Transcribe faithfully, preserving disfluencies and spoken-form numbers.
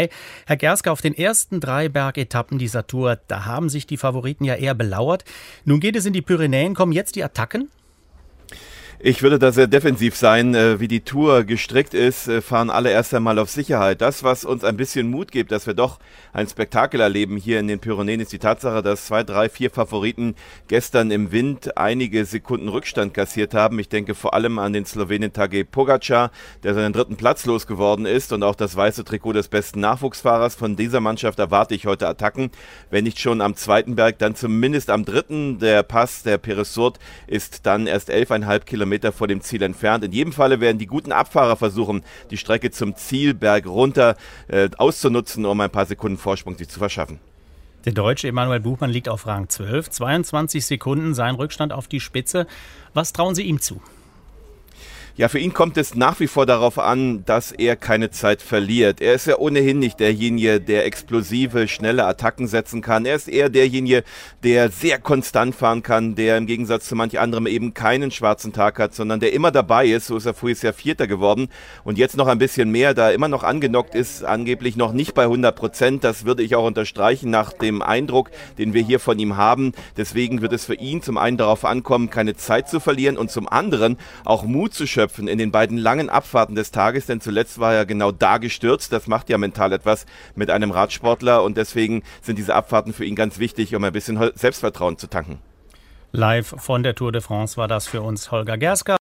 Herr Gerska, auf den ersten drei Bergetappen dieser Tour, da haben sich die Favoriten ja eher belauert. Nun geht es in die Pyrenäen, kommen jetzt die Attacken? Ich würde da sehr defensiv sein. Wie die Tour gestrickt ist, fahren alle erst einmal auf Sicherheit. Das, was uns ein bisschen Mut gibt, dass wir doch ein Spektakel erleben hier in den Pyrenäen, ist die Tatsache, dass zwei, drei, vier Favoriten gestern im Wind einige Sekunden Rückstand kassiert haben. Ich denke vor allem an den Slowenen Tadej Pogačar, der seinen dritten Platz losgeworden ist, und auch das weiße Trikot des besten Nachwuchsfahrers. Von dieser Mannschaft erwarte ich heute Attacken. Wenn nicht schon am zweiten Berg, dann zumindest am dritten. Der Pass, der Peresurt, ist dann erst elfeinhalb Kilometer vor dem Ziel entfernt. In jedem Falle werden die guten Abfahrer versuchen, die Strecke zum Ziel Berg runter äh, auszunutzen, um ein paar Sekunden Vorsprung sich zu verschaffen. Der Deutsche Emanuel Buchmann liegt auf Rang zwölf, zweiundzwanzig Sekunden, sein Rückstand auf die Spitze. Was trauen Sie ihm zu? Ja, für ihn kommt es nach wie vor darauf an, dass er keine Zeit verliert. Er ist ja ohnehin nicht derjenige, der explosive, schnelle Attacken setzen kann. Er ist eher derjenige, der sehr konstant fahren kann, der im Gegensatz zu manch anderem eben keinen schwarzen Tag hat, sondern der immer dabei ist. So ist er vorher Jahr Vierter geworden und jetzt noch ein bisschen mehr, da er immer noch angenockt ist, angeblich noch nicht bei hundert Prozent. Das würde ich auch unterstreichen nach dem Eindruck, den wir hier von ihm haben. Deswegen wird es für ihn zum einen darauf ankommen, keine Zeit zu verlieren und zum anderen auch Mut zu schöpfen in den beiden langen Abfahrten des Tages, denn zuletzt war er genau da gestürzt. Das macht ja mental etwas mit einem Radsportler und deswegen sind diese Abfahrten für ihn ganz wichtig, um ein bisschen Selbstvertrauen zu tanken. Live von der Tour de France war das für uns Holger Gerska.